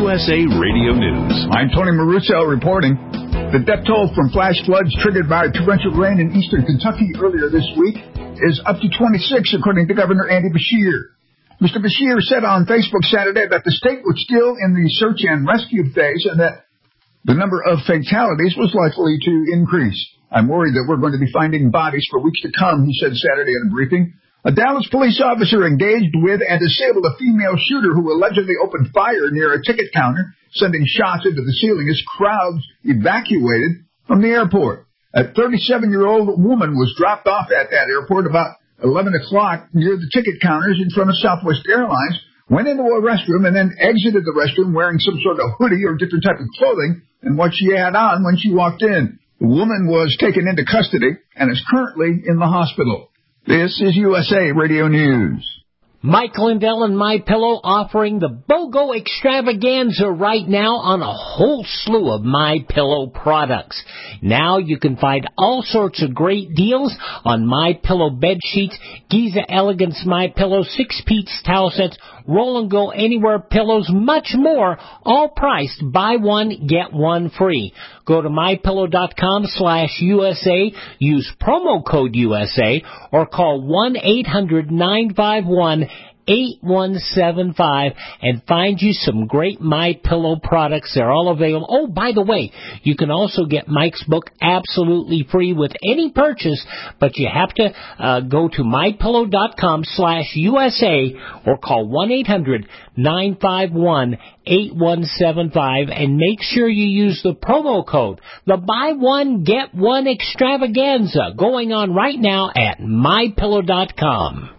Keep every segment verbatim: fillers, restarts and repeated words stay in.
S A Radio News. I'm Tony Maruso reporting. The death toll from flash floods triggered by torrential rain in eastern Kentucky earlier this week is up to twenty-six, according to Governor Andy Beshear. Mister Beshear said on Facebook Saturday that the state was still in the search and rescue phase and that the number of fatalities was likely to increase. I'm worried that we're going to be finding bodies for weeks to come, he said Saturday in a briefing. A Dallas police officer engaged with and disabled a female shooter who allegedly opened fire near a ticket counter, sending shots into the ceiling as crowds evacuated from the airport. A thirty-seven-year-old woman was dropped off at that airport about eleven o'clock near the ticket counters in front of Southwest Airlines, went into a restroom, and then exited the restroom wearing some sort of hoodie or different type of clothing than what she had on when she walked in. The woman was taken into custody and is currently in the hospital. This is U S A Radio News. Mike Lindell and MyPillow offering the BOGO extravaganza right now on a whole slew of MyPillow products. Now you can find all sorts of great deals on MyPillow bed sheets, Giza Elegance MyPillow, six-piece towel sets, Roll and Go Anywhere pillows, much more, all priced buy one, get one free. Go to MyPillow.com slash USA, use promo code U S A, or call one eight hundred nine five one eight one seven five and find you some great MyPillow products. They're all available. Oh, by the way, you can also get Mike's book absolutely free with any purchase, but you have to uh, go to MyPillow.com slash USA or call one eight hundred nine five one eight one seven five and make sure you use the promo code. The buy one, get one extravaganza going on right now at My Pillow dot com.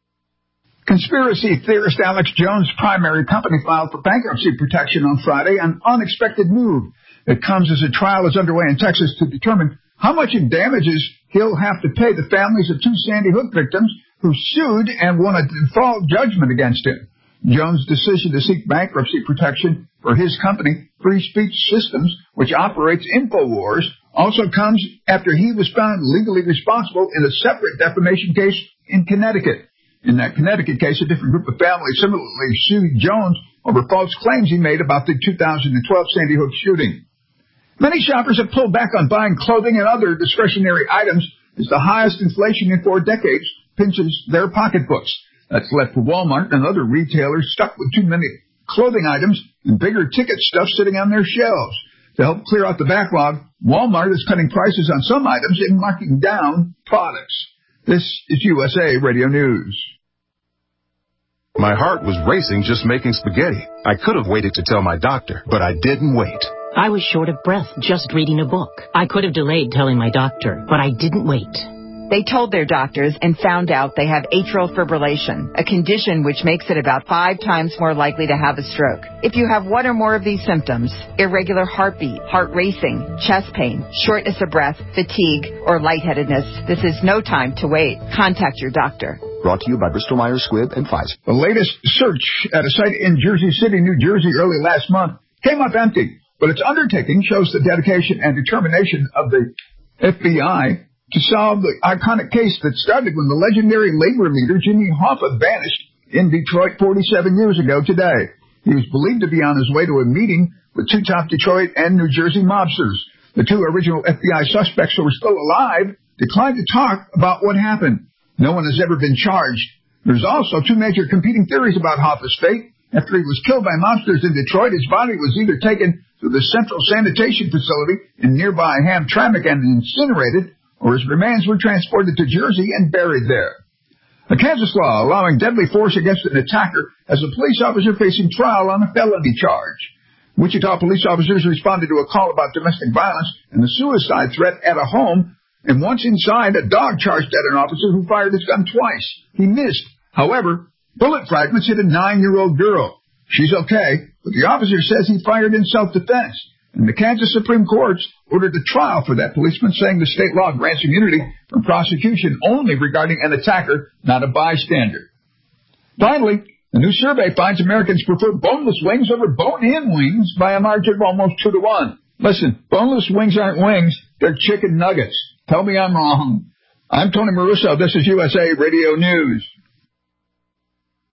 Conspiracy theorist Alex Jones' primary company filed for bankruptcy protection on Friday, an unexpected move. It comes as a trial is underway in Texas to determine how much in damages he'll have to pay the families of two Sandy Hook victims who sued and won a default judgment against him. Jones' decision to seek bankruptcy protection for his company, Free Speech Systems, which operates InfoWars, also comes after he was found legally responsible in a separate defamation case in Connecticut. In that Connecticut case, a different group of families similarly sued Jones over false claims he made about the two thousand twelve Sandy Hook shooting. Many shoppers have pulled back on buying clothing and other discretionary items as the highest inflation in four decades pinches their pocketbooks. That's left Walmart and other retailers stuck with too many clothing items and bigger ticket stuff sitting on their shelves. To help clear out the backlog, Walmart is cutting prices on some items and marking down products. This is U S A Radio News. My heart was racing just making spaghetti. I could have waited to tell my doctor, but I didn't wait. I was short of breath just reading a book. I could have delayed telling my doctor, but I didn't wait. They told their doctors and found out they have atrial fibrillation, a condition which makes it about five times more likely to have a stroke. If you have one or more of these symptoms, irregular heartbeat, heart racing, chest pain, shortness of breath, fatigue, or lightheadedness, this is no time to wait. Contact your doctor. Brought to you by Bristol-Myers Squibb and Pfizer. The latest search at a site in Jersey City, New Jersey early last month came up empty, but its undertaking shows the dedication and determination of the F B I to solve the iconic case that started when the legendary labor leader Jimmy Hoffa vanished in Detroit forty-seven years ago today. He was believed to be on his way to a meeting with two top Detroit and New Jersey mobsters. The two original F B I suspects who were still alive declined to talk about what happened. No one has ever been charged. There's also two major competing theories about Hoffa's fate. After he was killed by mobsters in Detroit, his body was either taken to the Central Sanitation Facility in nearby Hamtramck and incinerated, or his remains were transported to Jersey and buried there. A Kansas law allowing deadly force against an attacker has a police officer facing trial on a felony charge. Wichita police officers responded to a call about domestic violence and a suicide threat at a home, and once inside, a dog charged at an officer who fired his gun twice. He missed. However, bullet fragments hit a nine-year-old girl. She's okay, but the officer says he fired in self-defense. And the Kansas Supreme Court ordered a trial for that policeman, saying the state law grants immunity from prosecution only regarding an attacker, not a bystander. Finally, a new survey finds Americans prefer boneless wings over bone-in wings by a margin of almost two to one. Listen, boneless wings aren't wings, they're chicken nuggets. Tell me I'm wrong. I'm Tony Maruso. This is U S A Radio News.